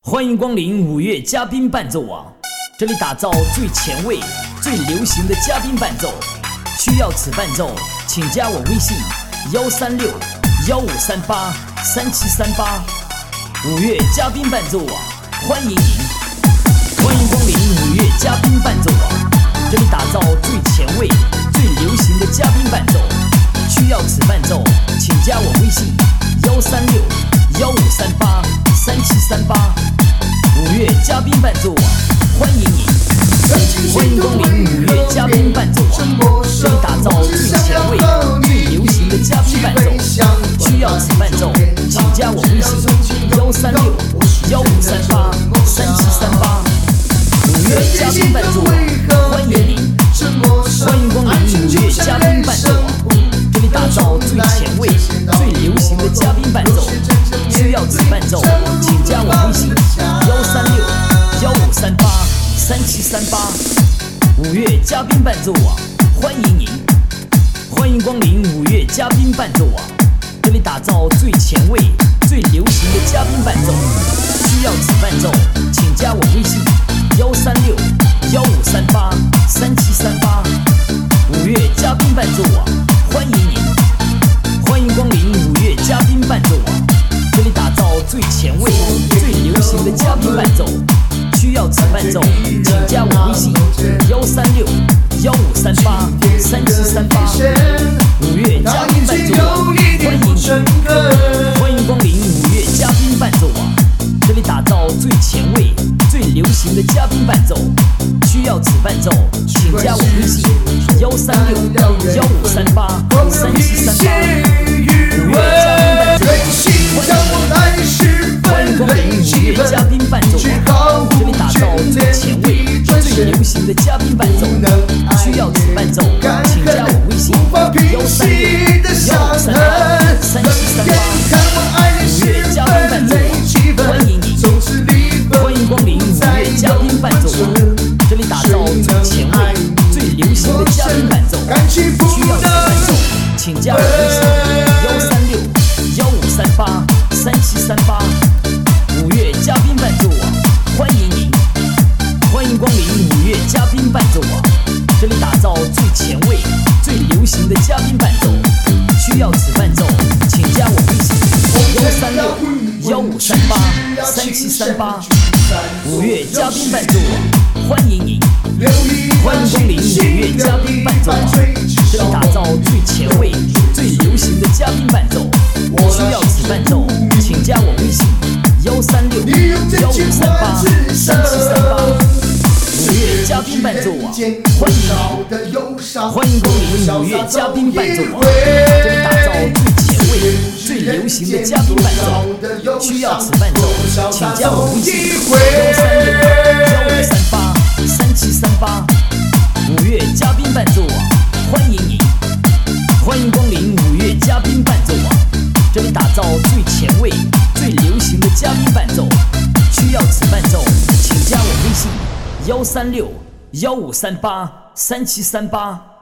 欢迎光临5月嘉宾伴奏网，这里打造最前卫、最流行的嘉宾伴奏。需要此伴奏，请加我微信136-1538-3738。5月嘉宾伴奏网，欢迎您！欢迎光临5月嘉宾伴奏网，这里打造最前卫、最流行的嘉宾伴奏。需要此伴奏，请加我微信136-1538-3738。5月嘉宾伴奏网，欢迎您！欢迎光临5月嘉宾伴奏网，这里打造最前卫、最流行的嘉宾伴奏。需要此伴奏，请加我微信136-1538-3738。5月嘉宾伴奏网，欢迎您！欢迎光临5月嘉宾伴奏网，这里打造最前卫、最流行的嘉宾伴奏。需要此伴奏，请加我微信136-1538-3738。5月嘉宾伴奏网，欢迎您！欢迎光临5月嘉宾伴奏网，这里打造最前卫、最流行的嘉宾伴奏。需要此伴奏，请加我微信136-1538-3738。5月嘉宾伴奏网，欢迎您！欢迎光临5月嘉宾伴奏网，这里打造最前卫、最流行的嘉宾伴奏。需要此伴奏，请加我微信136-1538-3738。5月嘉宾伴奏网，欢迎您！欢迎光临5月嘉宾伴奏网，这里打造最前卫、最流行的嘉宾伴奏。需要此伴奏，请加我微信136-1538-3738。5月嘉宾伴奏网，欢迎光临5月嘉宾伴奏网，这里打造最前卫、最流行的嘉宾伴奏。需要此伴奏，请加我微信136-1538-3738。5月嘉宾伴奏网，欢迎您！欢迎光临5月嘉宾伴奏网，这里打造最前卫、最流行的嘉宾伴奏。需要此伴奏，请加我微信136-1538-3738。5月嘉宾伴奏网，欢迎您！欢迎光临5月嘉宾伴奏网，这里打造最前卫、最流行的嘉宾伴奏。需要此伴奏，请加我微信136-1538-3738。5月嘉宾伴奏网，欢迎您！欢迎光临5月嘉宾伴奏网，这里打造最前卫、最流行的嘉宾伴奏。需要此伴奏，请加我微信136-1538-3738。5月嘉宾伴奏网，欢迎您！欢迎光临5月嘉宾伴奏网，这里打造最前卫、最流行的嘉宾伴奏。需要此伴奏，请加我微信136-1538-3738。5月嘉宾伴奏网，欢迎您！欢迎光临5月嘉宾伴奏网，这里打造最前卫、最流行的嘉宾伴奏。需要此伴奏，请加我微信136-1538-3738。